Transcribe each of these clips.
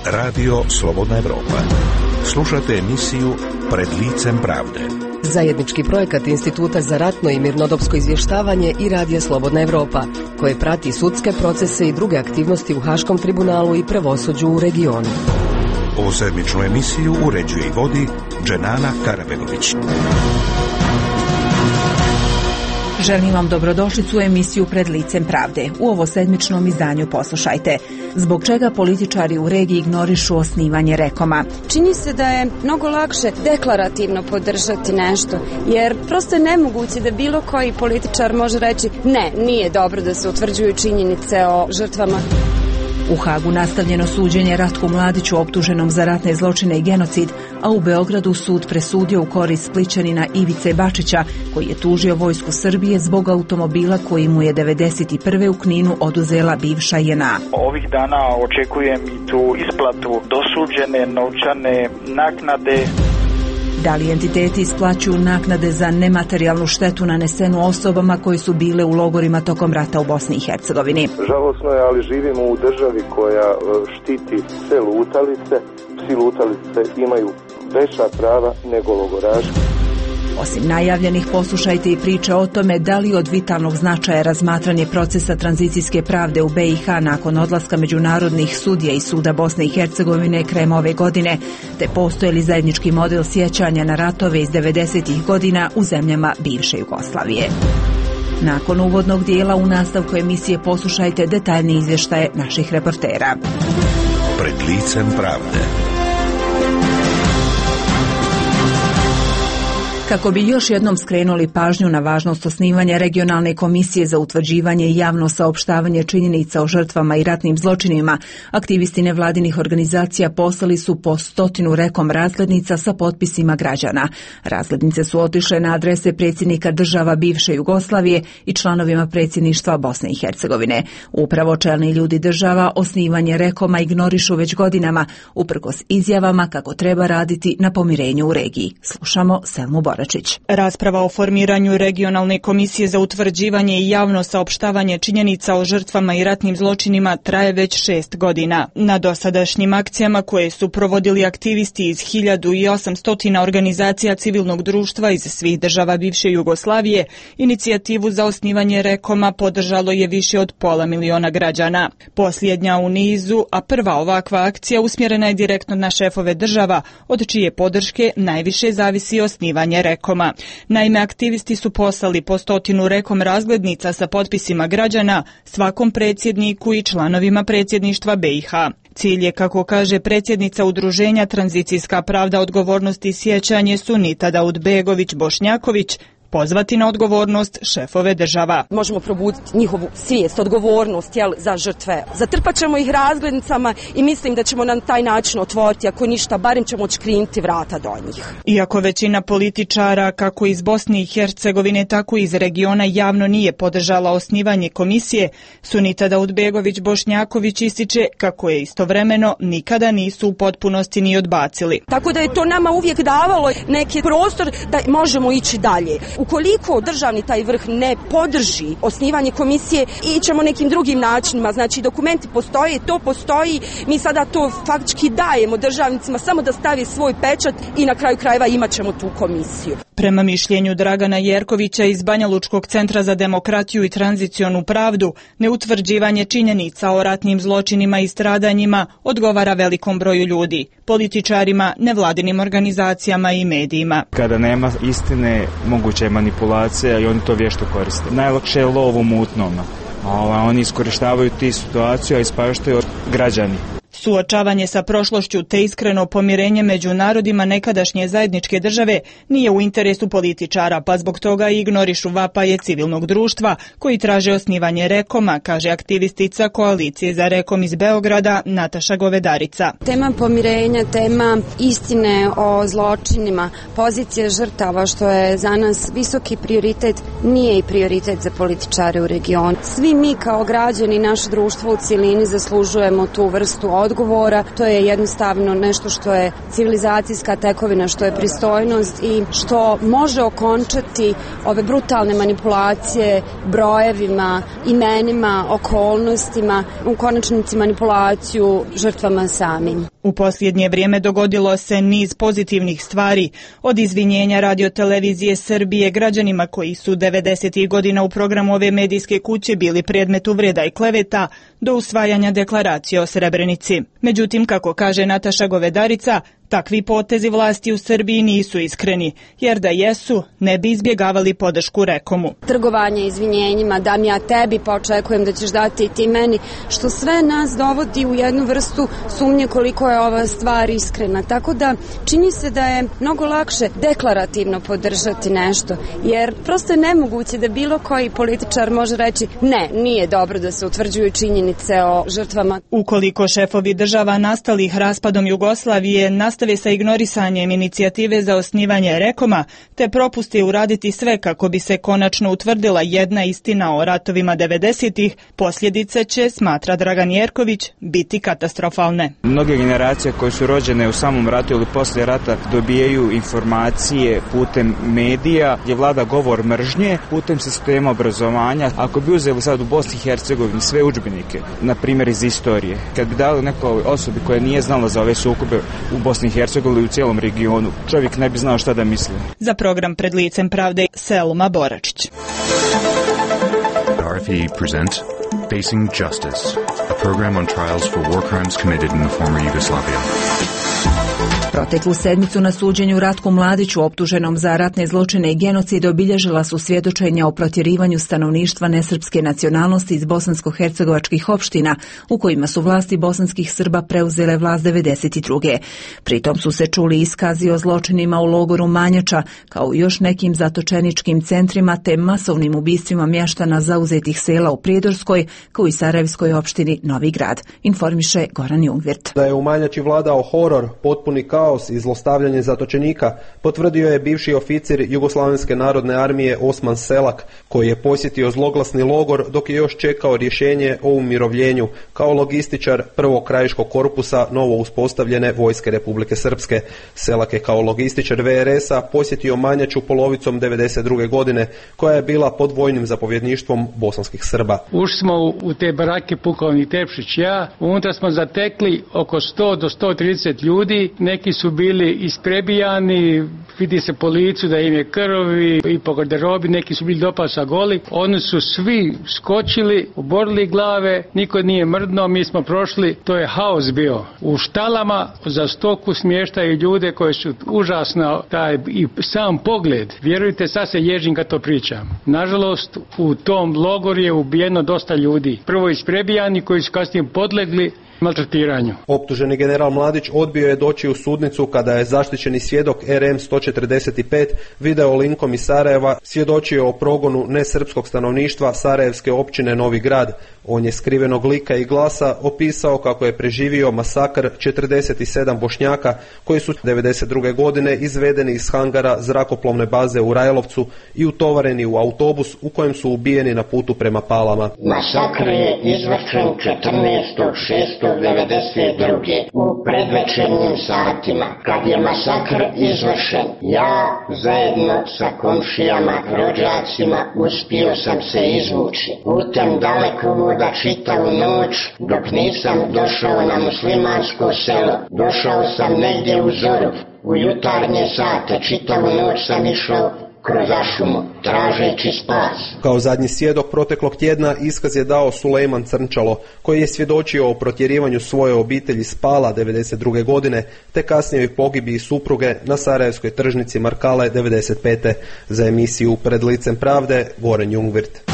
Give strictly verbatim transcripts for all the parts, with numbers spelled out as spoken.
Radio Slobodna Evropa. Slušate emisiju Pred licem pravde. Zajednički projekat Instituta za ratno i mirnodopsko izvještavanje i Radija Slobodna Evropa, koje prati sudske procese i druge aktivnosti u Haškom tribunalu i pravosuđu u regionu. Ovu sedmičnu emisiju uređuje i vodi Dženana Karabegović. Želim vam dobrodošlicu u emisiju Pred licem pravde. U ovo sedmičnom izdanju poslušajte. Zbog čega političari u regiji ignorišu osnivanje Rekoma? Čini se da je mnogo lakše deklarativno podržati nešto, jer prosto je nemoguće da bilo koji političar može reći ne, nije dobro da se utvrđuju činjenice o žrtvama. U Hagu nastavljeno suđenje Ratku Mladiću optuženom za ratne zločine i genocid, a u Beogradu sud presudio u korist Splićanina Ivice Bačića, koji je tužio vojsku Srbije zbog automobila koji mu je devedeset prve u Kninu oduzela bivša J N A. Ovih dana očekujem i tu isplatu dosuđene novčane naknade. Da li entiteti isplaćuju naknade za nematerijalnu štetu nanesenu osobama koji su bile u logorima tokom rata u Bosni i Hercegovini? Žalosno je, ali živimo u državi koja štiti sve lutalice. Psi lutalice imaju veća prava nego logoraši. Osim najavljenih, poslušajte i priče o tome da li od vitalnog značaja razmatranje procesa tranzicijske pravde u B i H nakon odlaska međunarodnih sudija i suda Bosne i Hercegovine krajem ove godine, te postoje li zajednički model sjećanja na ratove iz devedesetih godina u zemljama bivše Jugoslavije. Nakon uvodnog dijela u nastavku emisije poslušajte detaljni izvještaje naših reportera. Pred licem pravde. Kako bi još jednom skrenuli pažnju na važnost osnivanja regionalne komisije za utvrđivanje i javno saopštavanje činjenica o žrtvama i ratnim zločinima, aktivisti nevladinih organizacija poslali su po stotinu rekom razglednica sa potpisima građana. Razglednice su otišle na adrese predsjednika država bivše Jugoslavije i članovima predsjedništva Bosne i Hercegovine. Upravo čelni ljudi država osnivanje Rekoma ignorišu već godinama, uprkos izjavama kako treba raditi na pomirenju u regiji. Slušamo Selmu Boračić. Rasprava o formiranju regionalne komisije za utvrđivanje i javno saopštavanje činjenica o žrtvama i ratnim zločinima traje već šest godina. Na dosadašnjim akcijama koje su provodili aktivisti iz hiljadu osamsto organizacija civilnog društva iz svih država bivše Jugoslavije, inicijativu za osnivanje Rekoma podržalo je više od pola miliona građana. Posljednja u nizu, a prva ovakva akcija usmjerena je direktno na šefove država, od čije podrške najviše zavisi osnivanje Rekoma. Naime, aktivisti su poslali po stotinu Rekom razglednica sa potpisima građana svakom predsjedniku i članovima predsjedništva B i H. Cilj je, kako kaže predsjednica udruženja Tranzicijska pravda, odgovornost i sjećanje Sunita Daudbegović Bošnjaković, pozvati na odgovornost šefove država. Možemo probuditi njihovu svijest, odgovornost jel, za žrtve. Zatrpat ćemo ih razglednicama i mislim da ćemo na taj način otvoriti, ako ništa, barem ćemo odškrinuti vrata do njih. Iako većina političara, kako iz Bosne i Hercegovine, tako i iz regiona, javno nije podržala osnivanje komisije, Sunita Daudbegović Bošnjaković ističe kako je istovremeno nikada nisu u potpunosti ni odbacili. Tako da je to nama uvijek davalo neki prostor da možemo ići dalje. Ukoliko državni taj vrh ne podrži osnivanje komisije, ićemo nekim drugim načinima, znači dokumenti postoje, to postoji, mi sada to faktički dajemo državnicima samo da stavi svoj pečat i na kraju krajeva imat ćemo tu komisiju. Prema mišljenju Dragana Jerkovića iz Banjalučkog centra za demokratiju i tranzicionu pravdu, neutvrđivanje činjenica o ratnim zločinima i stradanjima odgovara velikom broju ljudi, političarima, nevladinim organizacijama i medijima. Kada nema istine, moguća je manipulacija i oni to vješto koriste. Najlakše je lov u mutnom. Oni iskorištavaju ti situaciju, a ispaštaju građani. Suočavanje sa prošlošću te iskreno pomirenje među narodima nekadašnje zajedničke države nije u interesu političara, pa zbog toga ignorišu vapaje civilnog društva koji traže osnivanje Rekoma, kaže aktivistica Koalicije za Rekom iz Beograda Nataša Govedarica. Tema pomirenja, tema istine o zločinima, pozicija žrtava, što je za nas visoki prioritet, nije i prioritet za političare u regionu. Svi mi kao građani, naše društvo u cjelini zaslužujemo tu vrstu odgovora. To je jednostavno nešto što je civilizacijska tekovina, što je pristojnost i što može okončati ove brutalne manipulacije brojevima, imenima, okolnostima, u konačnici manipulaciju žrtvama samim. U posljednje vrijeme dogodilo se niz pozitivnih stvari, od izvinjenja radiotelevizije Srbije građanima koji su devedesetih godina u programu ove medijske kuće bili predmet uvreda i kleveta, do usvajanja deklaracije o Srebrenici. Međutim, kako kaže Nataša Govedarica, takvi potezi vlasti u Srbiji nisu iskreni, jer da jesu, ne bi izbjegavali podršku Rekomu. Trgovanje izvinjenjima, dam ja tebi, pa očekujem da ćeš dati i ti meni, što sve nas dovodi u jednu vrstu sumnje koliko je ova stvar iskrena. Tako da čini se da je mnogo lakše deklarativno podržati nešto, jer prosto je nemoguće da bilo koji političar može reći ne, nije dobro da se utvrđuju činjenice o žrtvama. Ukoliko šefovi država nastalih raspadom Jugoslavije nastave sa ignorisanjem inicijative za osnivanje Rekoma, te propuste uraditi sve kako bi se konačno utvrdila jedna istina o ratovima devedesetih, posljedice će, smatra Dragan Jerković, biti katastrofalne. Mnoge generacije koje su rođene u samom ratu ili poslije rata dobijaju informacije putem medija gdje vlada govor mržnje, putem sistema obrazovanja. Ako bi uzeli sad u Bosni i Hercegovini sve udžbenike, na primjer iz istorije, kad bi dali nekoj osobi koja nije znala za ove sukobe u Bosni i Hercegovini i u cijelom regionu, čovjek ne bi znao šta da misli. Za program Pred licem pravde, Selma Boračić. R F E presents Facing Justice, a program on trials for war crimes committed in the former Yugoslavia. Proteklu sedmicu na suđenju Ratku Mladiću, optuženom za ratne zločine i genocid, obilježila su svjedočenja o protjerivanju stanovništva nesrpske nacionalnosti iz bosansko-hercegovačkih opština, u kojima su vlasti bosanskih Srba preuzele vlast devedeset druge. Pritom su se čuli iskazi o zločinima u logoru Manjača, kao i još nekim zatočeničkim centrima te masovnim ubistvima mještana zauzetih sela u Prijedorskoj, kao i Sarajevskoj opštini Novi Grad, informiše Goran Jungvirt. Da je u Manjači vladao horor, potpuni kaos i zlostavljanje zatočenika, potvrdio je bivši oficir Jugoslavenske narodne armije Osman Selak, koji je posjetio zloglasni logor dok je još čekao rješenje o umirovljenju kao logističar prvog krajiškog korpusa novo uspostavljene vojske Republike Srpske. Selak je kao logističar V R S-a posjetio Manjaču polovicom devedeset druge godine, koja je bila pod vojnim zapovjedništvom bosanskih Srba. Ušli smo u te barake pukovnik Tepšić, ja, unutra smo zatekli oko sto do sto trideset ljudi, neki su bili isprebijani, vidi se po licu da im je krvi i po garderobi, neki su bili do pasa goli. Oni su svi skočili, oborili glave, niko nije mrdno, mi smo prošli, to je haos bio. U štalama za stoku smještaju ljude koji su užasno, taj i sam pogled, vjerujte, sad se ježim kad to pričam. Nažalost, u tom logoru je ubijeno dosta ljudi. Prvo isprebijani koji su kasnije podlegli maltretiranju. Optuženi general Mladić odbio je doći u sudnicu kada je zaštićeni svjedok R M sto četrdeset pet video linkom iz Sarajeva svjedočio o progonu nesrpskog stanovništva Sarajevske općine Novi Grad. On je skrivenog lika i glasa opisao kako je preživio masakr četrdeset sedam Bošnjaka koji su devedeset druge godine izvedeni iz hangara zrakoplovne baze u Rajlovcu i utovareni u autobus u kojem su ubijeni na putu prema Palama. Masakr je izvršen četrnaestog šestog devedeset druge u predvečernjim satima. Kad je masakr izvršen, ja zajedno sa komšijama, rođacima uspio sam se izvući. Putem dalekovoda čitavu noć dok nisam došao na muslimansko selo. Došao sam negdje u zoru. U jutarnje sate čitavu noć sam išao kroz ašumu, tražeći spas. Kao zadnji svjedok proteklog tjedna iskaz je dao Sulejman Crnčalo, koji je svjedočio o protjerivanju svoje obitelji s Pala devedeset druge godine, te kasnijoj pogibiji supruge na Sarajevskoj tržnici Markale devedeset pete Za emisiju Pred licem pravde, Goran Jungvirt.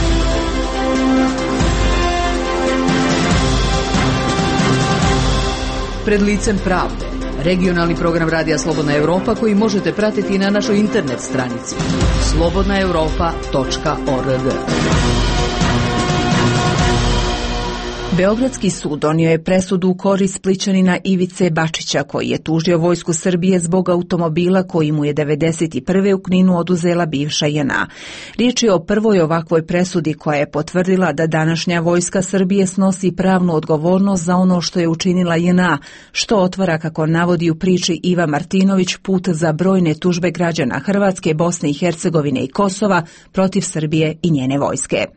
Pred licem pravde, regionalni program Radija Slobodna Europa koji možete pratiti na našoj internet stranici slobodna europa točka org. Beogradski sud donio je presudu u korist Splićanina Ivice Bačića, koji je tužio vojsku Srbije zbog automobila koji mu je devedeset prve u Kninu oduzela bivša J N A. Riječ je o prvoj ovakvoj presudi koja je potvrdila da današnja vojska Srbije snosi pravnu odgovornost za ono što je učinila J N A, što otvara, kako navodi u priči Iva Martinović, put za brojne tužbe građana Hrvatske, Bosne i Hercegovine i Kosova protiv Srbije i njene vojske.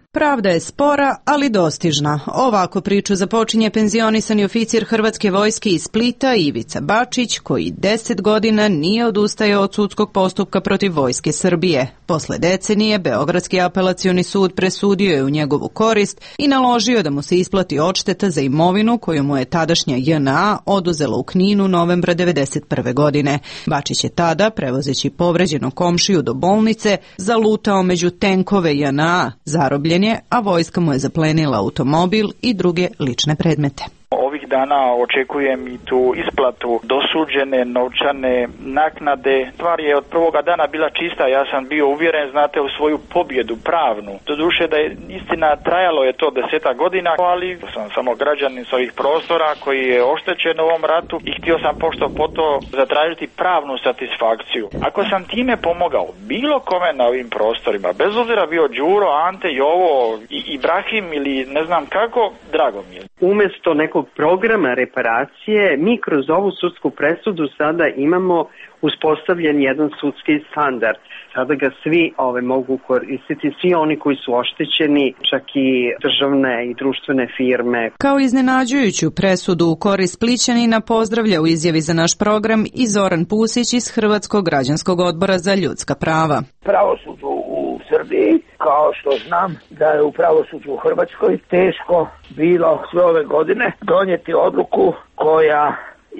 Pravda je spora, ali dostižna. Ovako priču započinje penzionisani oficir Hrvatske vojske iz Splita Ivica Bačić, koji deset godina nije odustajao od sudskog postupka protiv vojske Srbije. Posle decenije, Beogradski apelacioni sud presudio je u njegovu korist i naložio da mu se isplati odšteta za imovinu koju mu je tadašnja J N A oduzela u Kninu novembra devedeset prve. godine. Bačić je tada, prevozeći povređenog komšiju do bolnice, zalutao među tenkove J N A, zarobljen je, a vojska mu je zaplenila automobil i druge lične predmete. Ovih dana očekujem i tu isplatu dosuđene novčane naknade. Stvar je od prvoga dana bila čista, ja sam bio uvjeren, znate, u svoju pobjedu pravnu. Doduše da je istina, trajalo je to deseta godina, ali sam samo građanin s ovih prostora koji je oštećen u ovom ratu i htio sam pošto po to zatražiti pravnu satisfakciju. Ako sam time pomogao bilo kome na ovim prostorima, bez obzira bio Đuro, Ante, Jovo, i Ibrahim ili ne znam kako, drago mi je. Umjesto nekog programa reparacije, mi kroz ovu sudsku presudu sada imamo uspostavljen jedan sudski standard. Sada ga svi ove mogu koristiti, svi oni koji su oštećeni, čak i državne i društvene firme. Kao iznenađujuću presudu u korist Splićanina pozdravlja u izjavi za naš program i Zoran Pusić iz Hrvatskog građanskog odbora za ljudska prava. Pravosuđu u Srbiji, kao što znam da je u pravosuđu u Hrvatskoj teško bilo sve ove godine donijeti odluku koja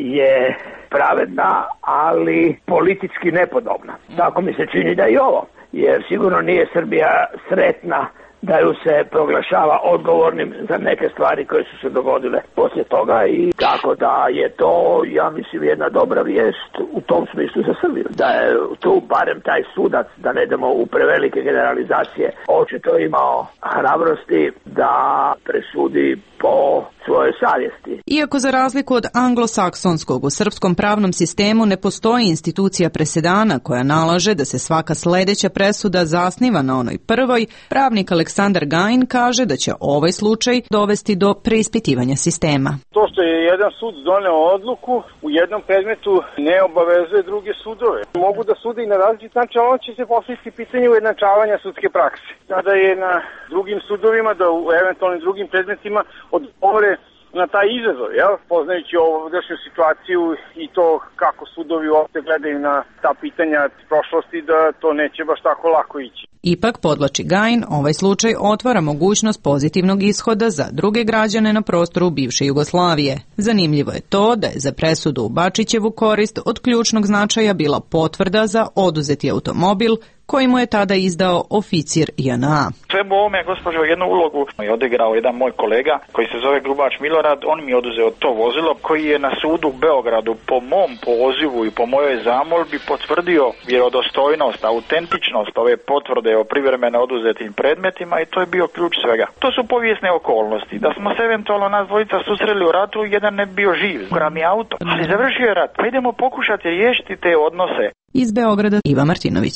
je pravedna, ali politički nepodobna. Tako mi se čini da i ovo, jer sigurno nije Srbija sretna da ju se proglašava odgovornim za neke stvari koje su se dogodile poslije toga, i tako da je to, ja mislim, jedna dobra vijest u tom smislu za Srbiju. Da je tu barem taj sudac, da ne idemo u prevelike generalizacije, očito imao hrabrosti da presudi po svojoj savjesti. Iako za razliku od anglosaksonskog, u srpskom pravnom sistemu ne postoji institucija presedana koja nalaže da se svaka sledeća presuda zasniva na onoj prvoj, pravnik Aleksandar Gajin kaže da će ovaj slučaj dovesti do preispitivanja sistema. To što je jedan sud doneo odluku u jednom predmetu ne obavezuje druge sudove. Mogu da sude i na različit način, ali on će se postaviti pitanje ujednačavanja sudske prakse. Sada je na drugim sudovima da u eventualnim drugim predmetima odgovore na taj izazov, jel? Poznajući ovdašnju situaciju i to kako sudovi uopšte gledaju na ta pitanja prošlosti, da to neće baš tako lako ići. Ipak, podlači Gajin, ovaj slučaj otvara mogućnost pozitivnog ishoda za druge građane na prostoru bivše Jugoslavije. Zanimljivo je to da je za presudu u Bačićevu korist od ključnog značaja bila potvrda za oduzeti automobil koji mu je tada izdao oficir J N A. Svemu ovome, gospođo, jednu ulogu je odigrao jedan moj kolega koji se zove Grubač Milorad. On mi je oduzeo to vozilo koji je na sudu u Beogradu po mom pozivu i po mojoj zamolbi potvrdio vjerodostojnost, autentičnost ove potvrde o privremeno oduzetim predmetima, i to je bio ključ svega. To su povijesne okolnosti. Da smo se eventualno nas dvojica susreli u ratu, jedan ne bi bio živ, ukra mi auto, ali završio je rat. Pa idemo pokušati riješiti te odnose. Iz Beograda Iva Martinović.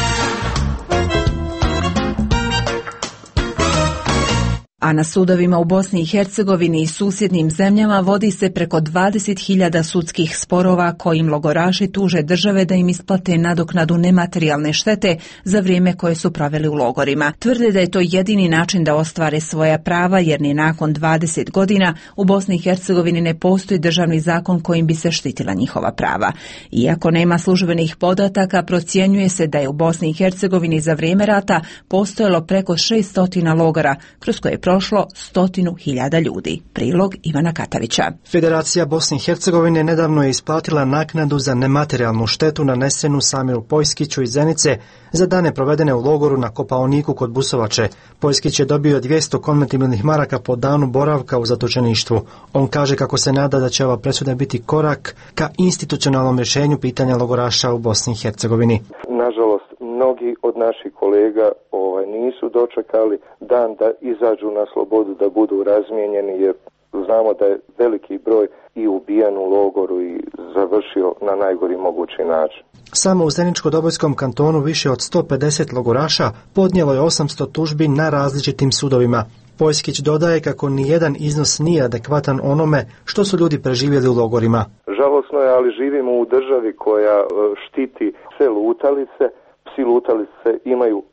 A na sudovima u Bosni i Hercegovini i susjednim zemljama vodi se preko dvadeset hiljada sudskih sporova kojim logoraši tuže države da im isplate nadoknadu nematerijalne štete za vrijeme koje su proveli u logorima. Tvrde da je to jedini način da ostvare svoja prava, jer ni nakon dvadeset godina u Bosni i Hercegovini ne postoji državni zakon kojim bi se štitila njihova prava. Iako nema službenih podataka, procjenjuje se da je u Bosni i Hercegovini za vrijeme rata postojalo preko šesto logora kroz koje je prošlo stotinu hiljada ljudi. Prilog Ivana Katavića. Federacija Bosne i Hercegovine nedavno je isplatila naknadu za nematerijalnu štetu nanesenu Samiru Pojskiću iz Zenice za dane provedene u logoru na Kopaoniku kod Busovače. Pojskić je dobio dvjesto konvertibilnih maraka po danu boravka u zatočeništvu. On kaže kako se nada da će ova presuda biti korak ka institucionalnom rješenju pitanja logoraša u Bosni i Hercegovini. Nažalost, mnogi od naših kolega ovaj, nisu dočekali dan da izađu na slobodu, da budu razmijenjeni, jer znamo da je veliki broj i ubijen u logoru i završio na najgori mogući način. Samo u Zeničko-Dobojskom kantonu više od sto pedeset logoraša podnijelo je osamsto tužbi na različitim sudovima. Pojskić dodaje kako nijedan iznos nije adekvatan onome što su ljudi preživjeli u logorima. Žalosno je, ali živimo u državi koja štiti sve lutalice. Psi lutalice imaju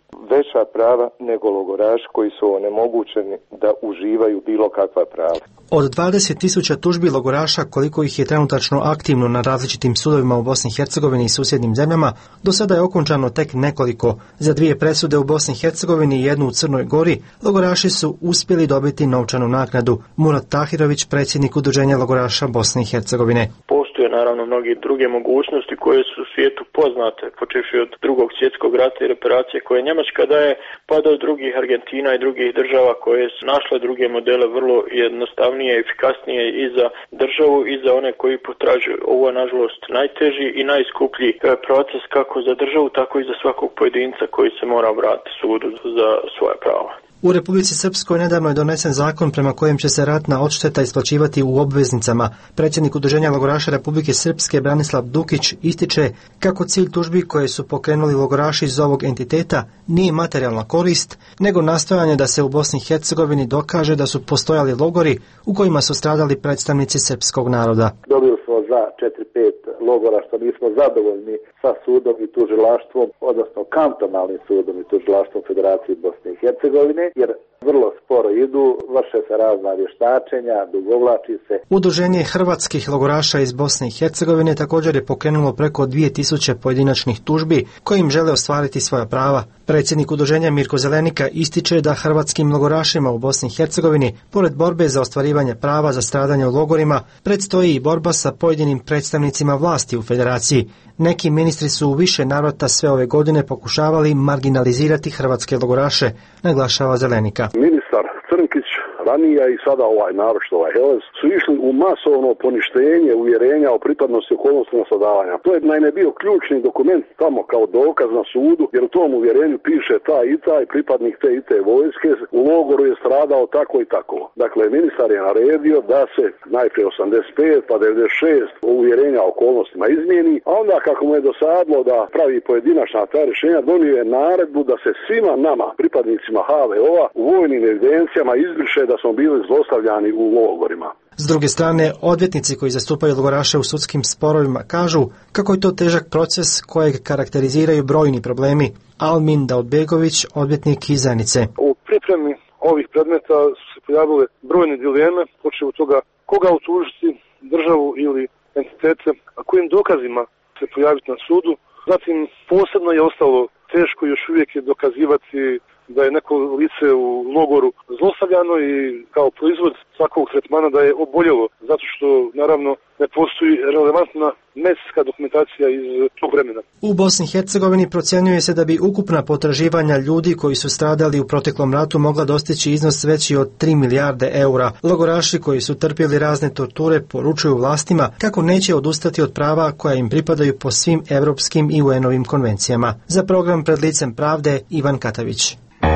veća prava nego logoraši koji su onemogućeni da uživaju bilo kakva prava. Od dvadeset tisuća tužbi logoraša, koliko ih je trenutačno aktivno na različitim sudovima u Bosni i Hercegovini i susjednim zemljama, do sada je okončano tek nekoliko. Za dvije presude u Bosni i Hercegovini i jednu u Crnoj Gori, logoraši su uspjeli dobiti novčanu naknadu. Murat Tahirović, predsjednik Udruženja logoraša Bosne i Hercegovine. Postoje naravno mnogi druge mogućnosti koje su u svijetu poznate, počevši od drugog svjetskog rata i reparacije koje Njemačka daje, pa do drugih Argentina i drugih država koje su našle druge modele vrlo jednostavnije i efikasnije i za državu i za one koji potražuju. Ovo je nažalost najteži i najskuplji proces kako za državu, tako i za svakog pojedinca koji se mora obratiti sudu za svoje prava. U Republici Srpskoj nedavno je donesen zakon prema kojem će se ratna odšteta isplaćivati u obveznicama. Predsjednik Udruženja logoraša Republike Srpske Branislav Dukić ističe kako cilj tužbi koje su pokrenuli logoraši iz ovog entiteta nije materijalna korist, nego nastojanje da se u Bosni i Hercegovini dokaže da su postojali logori u kojima su stradali predstavnici srpskog naroda. Dobili smo za četiri pet logora što nismo zadovoljni sa sudom i tužilaštvom, odnosno kantonalnim sudom i tužilaštvom Federacije Bosne i Hercegovine, jer vrlo sporo idu, vrše se razna vještačenja, dugovlači se. Udruženje hrvatskih logoraša iz Bosne i Hercegovine također je pokrenulo preko dvije tisuće pojedinačnih tužbi kojim žele ostvariti svoja prava. Predsjednik udruženja Mirko Zelenika ističe da hrvatskim logorašima u Bosni i Hercegovini, pored borbe za ostvarivanje prava za stradanje u logorima, predstoji i borba sa pojedinim predstavnicima vlasti u federaciji. Neki ministri su u više navrata sve ove godine pokušavali marginalizirati hrvatske logoraše, naglašava Zelenika. Ministar Crnkić, ranija i sada ovaj naročito ovaj Helez, su išli u masovno poništenje uvjerenja o pripadnosti okolnostima stradavanja. To je naime bio ključni dokument tamo kao dokaz na sudu, jer u tom uvjerenju piše taj i taj pripadnik te i te vojske u logoru je stradao tako i tako. Dakle, ministar je naredio da se najprije osamdeset pet pa devedeset šest uvjerenja o okolnostima izmijeni, a onda kako mu je dosadlo da pravi pojedinačna ta rješenja, donio je naredbu da se svima nama, pripadnicima H V O-a, u vojnim evidencijama izbriše da smo bili zlostavljani u logorima. S druge strane, odvjetnici koji zastupaju logoraše u sudskim sporovima kažu kako je to težak proces kojeg karakteriziraju brojni problemi. Almin Daudbegović, odvjetnik iz Zenice. U pripremi ovih predmeta su se pojavile brojne dileme, počev od toga koga utužiti, državu ili entitete, a kojim dokazima se pojaviti na sudu. Zatim posebno je ostalo teško još uvijek je dokazivati da je neko lice u logoru zlostavljano i kao proizvod svakog tretmana da je oboljelo, zato što naravno ne postoji relevantna medicinska dokumentacija iz tog vremena. U Bosni i Hercegovini procjenjuje se da bi ukupna potraživanja ljudi koji su stradali u proteklom ratu mogla dostići iznos veći od tri milijarde eura. Logoraši koji su trpjeli razne torture poručuju vlastima kako neće odustati od prava koja im pripadaju po svim evropskim i U N-ovim konvencijama. Za program Pred licem pravde Ivan Katavić.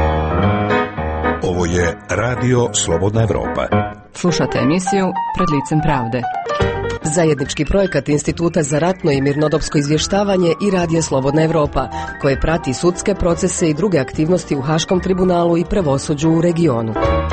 Ovo je Radio Slobodna Evropa. Slušate emisiju Pred licem pravde. Zajednički projekat Instituta za ratno i mirnodopsko izvještavanje i Radija Slobodna Evropa, koje prati sudske procese i druge aktivnosti u Haškom tribunalu i pravosuđu u regionu.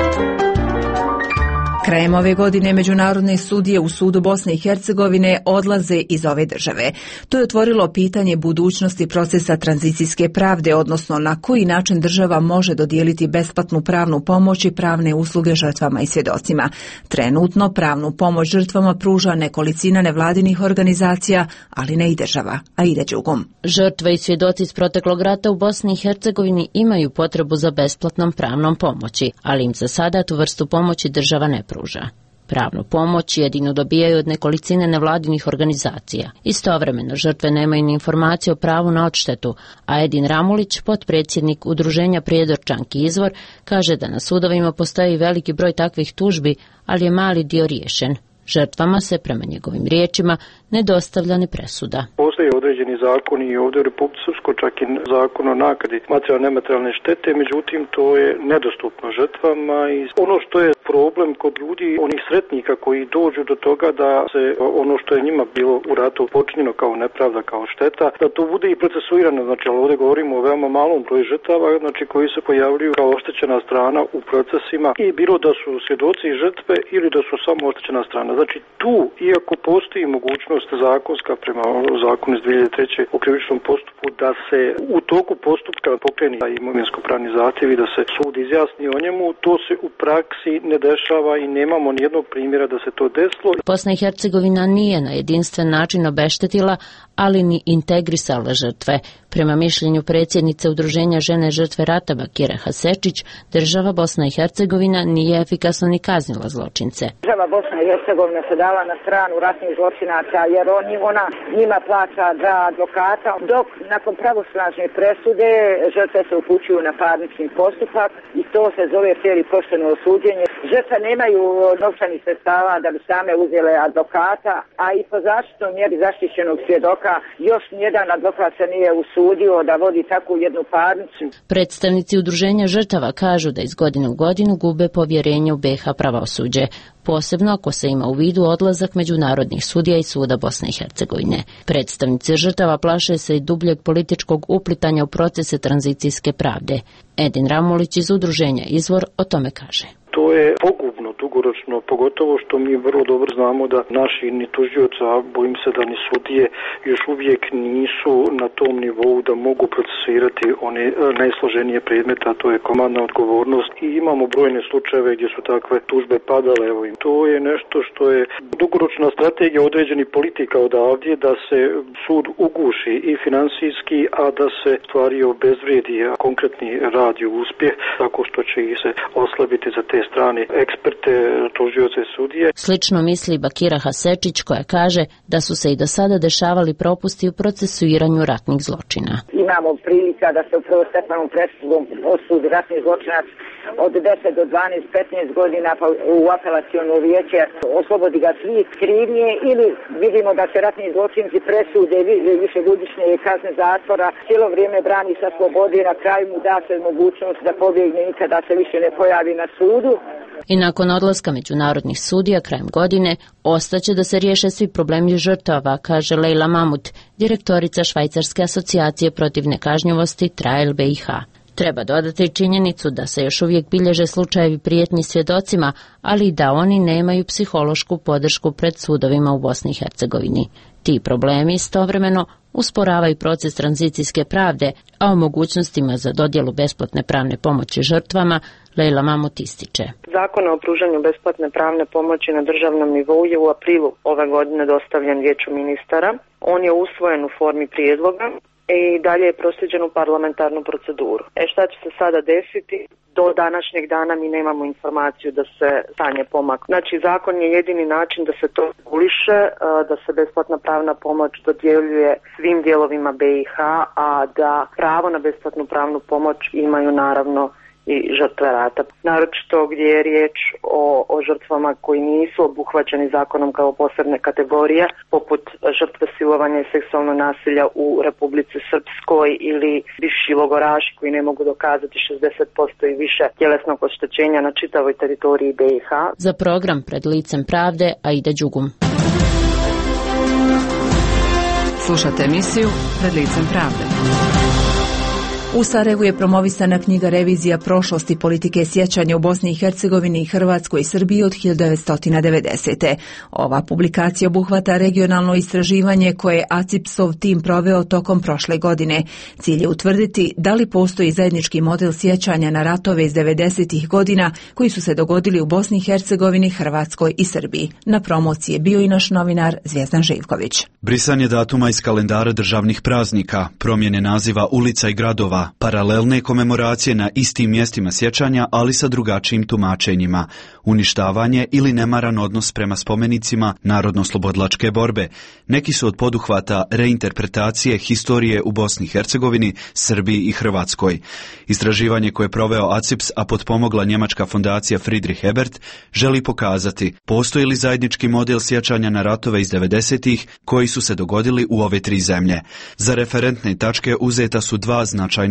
Krajem ove godine međunarodne sudije u sudu Bosne i Hercegovine odlaze iz ove države. To je otvorilo pitanje budućnosti procesa tranzicijske pravde, odnosno na koji način država može dodijeliti besplatnu pravnu pomoć i pravne usluge žrtvama i svjedocima. Trenutno pravnu pomoć žrtvama pruža nekolicina nevladinih organizacija, ali ne i država, a ide đugom. Žrtve i svjedoci iz proteklog rata u Bosni i Hercegovini imaju potrebu za besplatnom pravnom pomoći, ali im za sada tu vrstu pomoći država ne pruža. Pravnu pomoć jedino dobijaju od nekolicine nevladinih organizacija. Istovremeno žrtve nemaju ni informacije o pravu na odštetu, a Edin Ramulić, potpredsjednik udruženja Prijedorčanki Izvor, kaže da na sudovima postoji veliki broj takvih tužbi, ali je mali dio riješen. Žrtvama se, prema njegovim riječima, ne dostavlja ni presuda. Postoje određeni zakoni i ovdje u Republici Srpskoj, čak i zakon o naknadi materijalne nematerijalne štete, međutim to je nedostupno žrtvama i ono što je problem kod ljudi, onih sretnika koji dođu do toga da se ono što je njima bilo u ratu počinjeno kao nepravda, kao šteta, da to bude i procesuirano. Znači, ali ovdje govorimo o veoma malom broju žrtava, znači koji se pojavljuju kao oštećena strana u procesima i bilo da su svjedoci i žrtve ili da su samo oštećena strana. Znači tu, iako postoji mogućnost mogućnost zakonska prema zakonu iz dvije hiljade treće o krivičnom postupku da se u toku postupka pokrene imovinsko-pravni zahtjev i da se sud izjasni o njemu. To se u praksi ne dešava i nemamo nijednog primjera da se to desilo. Bosna i Hercegovina nije na jedinstven način obeštetila, ali ni integrisala žrtve. Prema mišljenju predsjednice Udruženja žene žrtve rata Bakire Hasečić, država Bosna i Hercegovina nije efikasno ni kaznila zločince. Država Bosna i Hercegovina se dala na stranu ratnih zločinaca jer on, ona njima plaća za advokata, dok nakon pravosnažne presude žrtve se upućuju na parnični postupak i to se zove fer i pošteno osuđenje. Žrtve nemaju novčanih sredstava da bi same uzele advokata, a i po zaštitnoj mjeri zaštićenog svjedoka još nijedan advokat se nije usudio da vodi takvu jednu parnicu. Predstavnici Udruženja žrtava kažu da iz godine u godinu gube povjerenje u B iH pravosuđe, posebno ako se ima u vidu odlazak međunarodnih sudija i suda Bosne i Hercegovine. Predstavnici žrtava plaše se i dubljeg političkog uplitanja u procese tranzicijske pravde. Edin Ramulić iz Udruženja Izvor o tome kaže. To je pogubno dugoročno, pogotovo što mi vrlo dobro znamo da naši ni tužioci, a bojim se da ni sudije još uvijek nisu na tom nivou da mogu procesirati one najsloženije predmete, a to je komandna odgovornost. I imamo brojne slučajeve gdje su takve tužbe padale. Evo, to je nešto što je dugoročna strategija određenih politika odavdje da se sud uguši i finansijski, a da se stvari obezvrijedi, a konkretni rad i uspjeh tako što će ih se oslabiti za te strane eksperte, tužioce, sudije. Slično misli Bakira Hasečić koja kaže da su se i do sada dešavali propusti u procesuiranju ratnih zločina. Imamo prilika da se u prvostepenom presudom osudi ratni zločinac od deset do dvanaest petnaest godina pa u apelaciono vijeće oslobodi ga svih krivnje ili vidimo da se ratni zločinci presude višegodišnje kazne zatvora, cijelo vrijeme brani sa slobode i na kraju mu da se mogućnost da pobjegne i nikada se više ne pojavi na sudu. I nakon odlaska međunarodnih sudija krajem godine ostaće da se riješe svi problemi žrtava, kaže Lejla Mamut, direktorica Švajcarske asocijacije protiv nekažnjivosti Trial B iH. Treba dodati činjenicu da se još uvijek bilježe slučajevi prijetnji svjedocima, ali i da oni nemaju psihološku podršku pred sudovima u Bosni i Hercegovini. Ti problemi istovremeno usporavaju proces tranzicijske pravde, a o mogućnostima za dodjelu besplatne pravne pomoći žrtvama Lejla Mamut ističe. Zakon o pružanju besplatne pravne pomoći na državnom nivou je u aprilu ove godine dostavljen Vijeću ministara. On je usvojen u formi prijedloga i dalje je proslijeđen u parlamentarnu proceduru. E šta će se sada desiti? Do današnjeg dana mi nemamo informaciju da se stanje pomakne. Znači, zakon je jedini način da se to reguliše, da se besplatna pravna pomoć dodjeljuje svim dijelovima B iH, a da pravo na besplatnu pravnu pomoć imaju naravno i žrtve rata. Naročito gdje je riječ o, o žrtvama koji nisu obuhvaćeni zakonom kao posebne kategorije, poput žrtve silovanja i seksualnog nasilja u Republici Srpskoj ili bivši logoraši koji ne mogu dokazati šezdeset posto i više tjelesnog oštećenja na čitavoj teritoriji B iH. Za program Pred licem pravde Aida Đugum. Slušate emisiju Pred licem pravde. U Sarajevu je promovisana knjiga Revizija prošlosti politike sjećanja u Bosni i Hercegovini, Hrvatskoj i Srbiji od hiljadu devetsto devedesete. Ova publikacija obuhvata regionalno istraživanje koje je A C I P S-ov tim proveo tokom prošle godine. Cilj je utvrditi da li postoji zajednički model sjećanja na ratove iz devedesetih godina koji su se dogodili u Bosni i Hercegovini, Hrvatskoj i Srbiji. Na promociji je bio i naš novinar Zvijezdan Živković. Brisanje datuma iz kalendara državnih praznika, promjene naziva ulica i gradova, paralelne komemoracije na istim mjestima sjećanja, ali sa drugačijim tumačenjima, uništavanje ili nemaran odnos prema spomenicima narodno-slobodlačke borbe. Neki su od poduhvata reinterpretacije historije u Bosni i Hercegovini, Srbiji i Hrvatskoj. Istraživanje koje je proveo A C I P S, a potpomogla njemačka fondacija Friedrich Ebert, želi pokazati postoji li zajednički model sjećanja na ratove iz devedesetih koji su se dogodili u ove tri zemlje. Za referentne tačke uzeta su dva značajna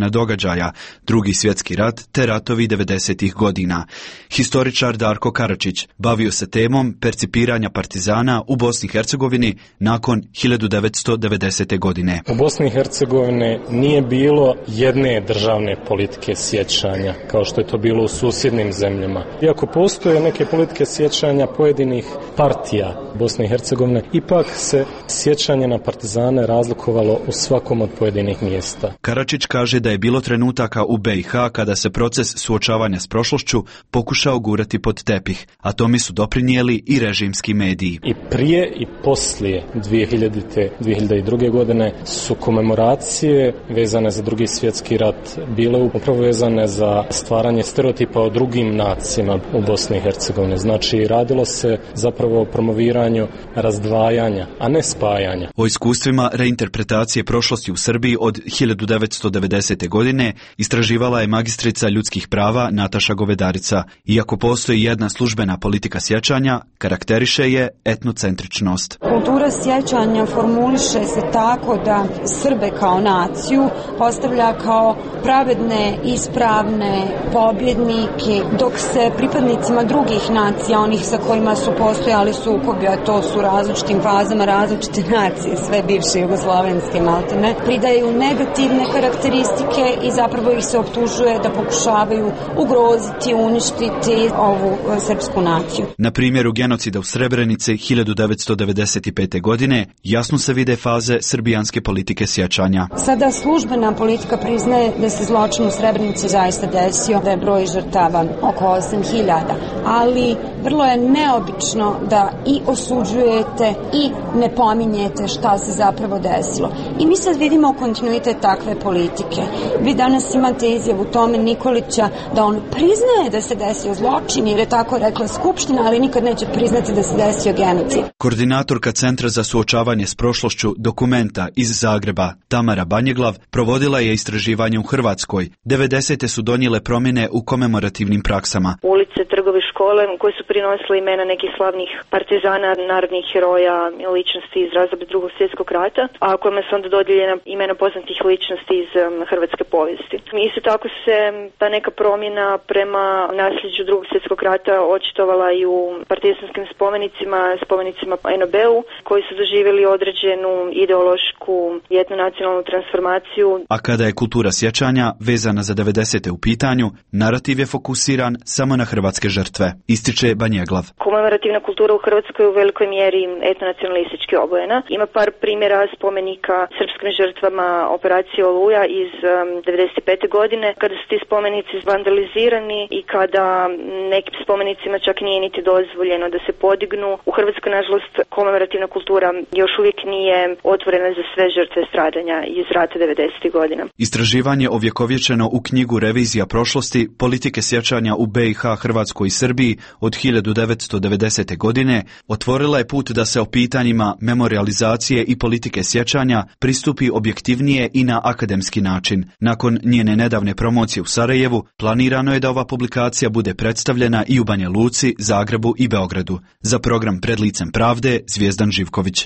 primjena događaja, Drugi svjetski rat te ratovi devedesetih godina. Historičar Darko Karačić bavio se temom percipiranja partizana u Bosni i Hercegovini nakon hiljadu devetsto devedesete. godine. U Bosni i Hercegovini nije bilo jedne državne politike sjećanja, kao što je to bilo u susjednim zemljama. Iako postoje neke politike sjećanja pojedinih partija Bosne i Hercegovine, ipak se sjećanje na partizane razlikovalo u svakom od pojedinih mjesta. Karačić kaže da je bilo trenutaka u B i H kada se proces suočavanja s prošlošću pokušao gurati pod tepih, a tome su doprinijeli i režimski mediji. I prije i poslije dvije hiljadite. dvije hiljade druge. godine su komemoracije vezane za Drugi svjetski rat bile upravo vezane za stvaranje stereotipa o drugim nacijama u Bosni i Hercegovini. Znači, radilo se zapravo o promoviranju razdvajanja, a ne spajanja. O iskustvima reinterpretacije prošlosti u Srbiji od hiljadu devetsto devedesete. godine istraživala je magistrica ljudskih prava Nataša Govedarica. Iako postoji jedna službena politika sjećanja, karakteriše je etnocentričnost. Kultura sjećanja formuliše se tako da Srbe kao naciju postavlja kao pravedne, ispravne pobjednike, dok se pripadnicima drugih nacija, onih sa kojima su postojali sukobi, a to su različitim fazama različite nacije, sve bivše jugoslavenske maltene, pridaju negativne karakteristike i zapravo ih se optužuje da pokušavaju ugroziti, uništiti ovu srpsku naciju. Na primjeru genocida u Srebrenici hiljadu devetsto devedeset pete. godine jasno se vide faze srbijanske politike sjećanja. Sada službena politika priznaje da se zločin u Srebrenici zaista desio, da je broj žrtava oko osam hiljada, ali vrlo je neobično da i osuđujete i ne pominjete šta se zapravo desilo. I mi sad vidimo kontinuitet takve politike. Vi danas imate izjavu Tome Nikolića da on priznaje da se desio zločin, jer je tako rekla Skupština, ali nikad neće priznati da se desio genocid. Koordinatorka Centra za suočavanje s prošlošću Dokumenta iz Zagreba, Tamara Banjeglav, provodila je istraživanje u Hrvatskoj. devedesete su donijele promjene u komemorativnim praksama. Ulice, trgovi, škole koje su prinosile imena nekih slavnih partizana, narodnih heroja, ličnosti iz razdoblja Drugog svjetskog rata, a kojima su onda dodijeljena imena poznatih ličnosti iz um, hrvatske povijesti. Isto tako se ta neka promjena prema nasljeđu Drugog svjetskog rata očitovala i u partizanskim spomenicima, spomenicima en o be-u, koji su doživjeli određenu ideološku i etnonacionalnu transformaciju. A kada je kultura sjećanja vezana za devedesete u pitanju, narativ je fokusiran samo na hrvatske žrtve, ističe Banjeglav. Komemorativna kultura u Hrvatskoj u velikoj mjeri etnonacionalistički obojena. Ima par primjera spomenika srpskim žrtvama operacije Oluja iz um, devedeset pete. godine, kada su ti spomenici vandalizirani i kada nekim spomenicima čak nije niti dozvoljeno da se podignu. U Hrvatskoj, nažalost, komemorativna kultura još uvijek nije otvorena za sve žrtve stradanja iz rata devedesetih godina. Istraživanje ovjekovječeno u knjigu Revizija prošlosti, politike sjećanja u be i ha, Hrvatskoj i Srbiji od hiljadu devetsto devedesete. godine otvorila je put da se o pitanjima memorializacije i politike sjećanja pristupi objektivnije i na akademski način. Nakon njene nedavne promocije u Sarajevu, planirano je da ova publikacija bude predstavljena i u Banja Luci, Zagrebu i Beogradu. Za program Pred licem pravde, Zvijezdan Živković.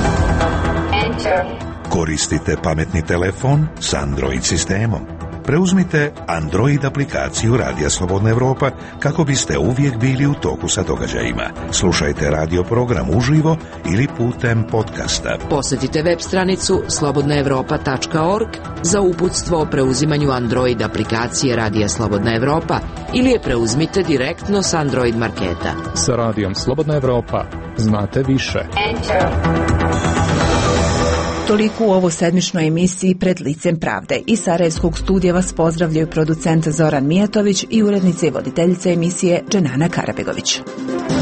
Koristite pametni telefon s Android sistemom. Preuzmite Android aplikaciju Radija Slobodna Evropa kako biste uvijek bili u toku sa događajima. Slušajte radio program uživo ili putem podcasta. Posjetite web stranicu slobodna evropa tačka org za uputstvo o preuzimanju Android aplikacije Radija Slobodna Evropa ili je preuzmite direktno s Android marketa. Sa Radijom Slobodna Evropa znate više. Enter. Toliko u ovoj sedmičnoj emisiji Pred licem pravde. Iz Sarajevskog studija vas pozdravljaju producent Zoran Mijatović i urednica i voditeljica emisije Dženana Karabegović.